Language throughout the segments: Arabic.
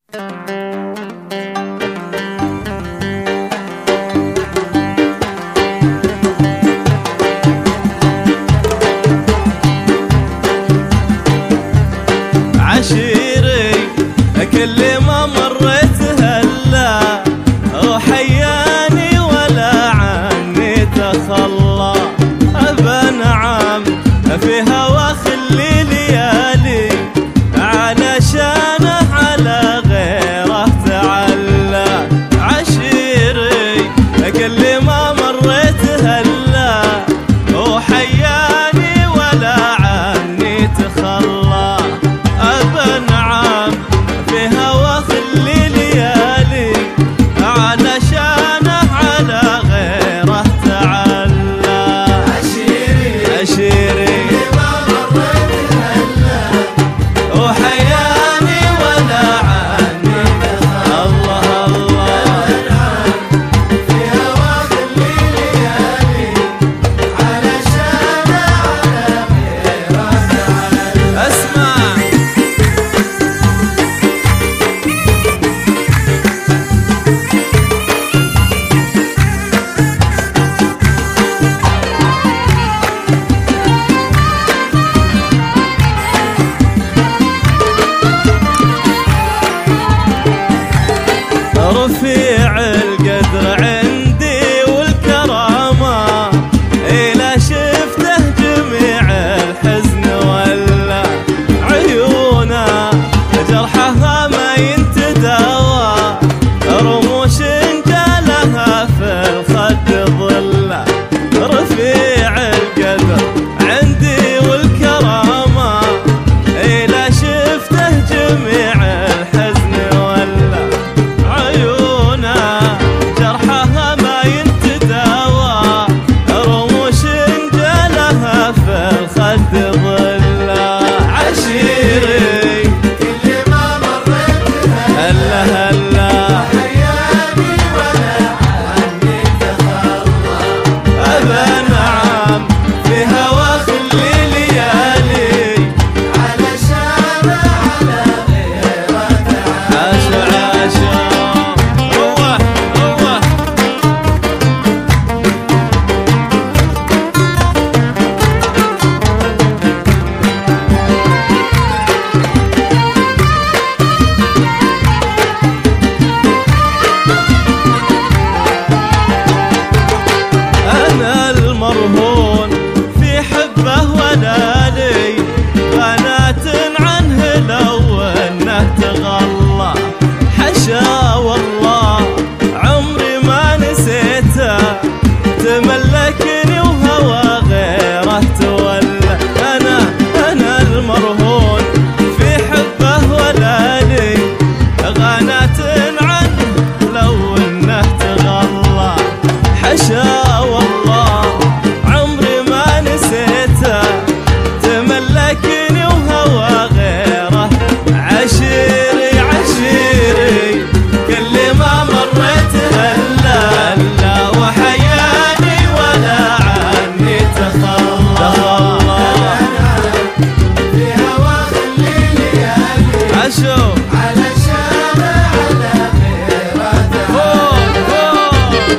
عشيري كل ما مريت هلا وحياني ولا عني تخلى. بنعم في هوا خلي ليالي علشانه على غيره تعلى. عشيري كل ما مريت هلا وحياني ولا عني تخلى. بنعم في هوا خلي ليالي علشانه على غيره تعلى. عشيري ما مريت هلا وحياني ولا عني الله الله. في هوا خلي ليالي علشانه على غيره تعلى. اسمع رفيع القدر عندي والكرامة إلى شفته جميع الحزن ولا عيونه جرحها ما ينتداوى رموش جالها في الخد ظلة. رفيع القدر عندي والكرامة إلى شفته جميع الحزن ولا عيونه جرحها ما ينتداوى رموش جالها في الخد ظلة. عشيري كل ما مريت هلا هلا حياني ولا عني تخلى. بنعم في هوا خلي ليالي علشان على غيره تعالى. عاشا هو أنا المرهون في حبه ولا لي قناة عنه لو انه تغلى. حشا والله عمري ما نسيته تملكني وهوى غيره تولى. أنا المرهون في حبه ولا لي قناة عنه لو انه تغلى. حشا والله عمري ما نسيته تملكني وهوى غيره. عشيري عشيري كل ما مريت هلا هلا وحياني ولا عني تخلى. في هوا خلي ليالي عشو علشان على غيره تعالى.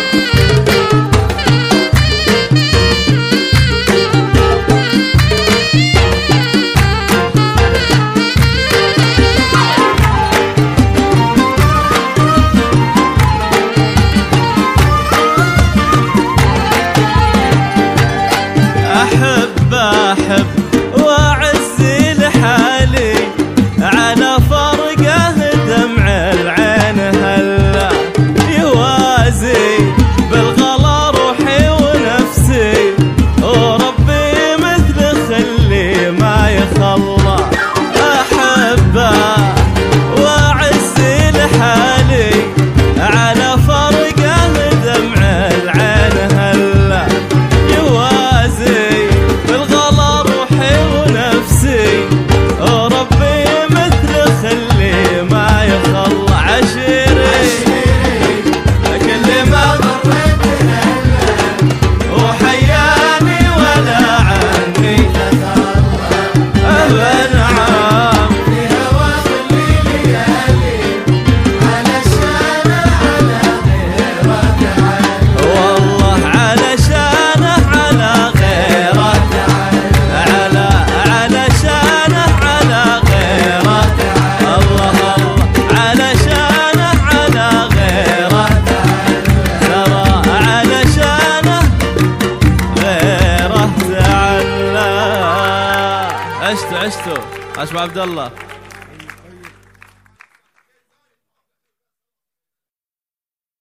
أحب وأعز لحالي على فرقه دمع العين هلا يوازي بالغلا روحي ونفسي وربي مثل خلي ما يخلى. أحبه وأعز لحالي على فرقه دمع العين هلا يوازي بالغلا روحي ونفسي وربي مثل خلي ما يخلى. عشيري كل ما مريت هلا وحياني ولا عني تخلى. بنعم في هوا خلي ليالي عشتوا عشتوا عاش ابو عبد الله.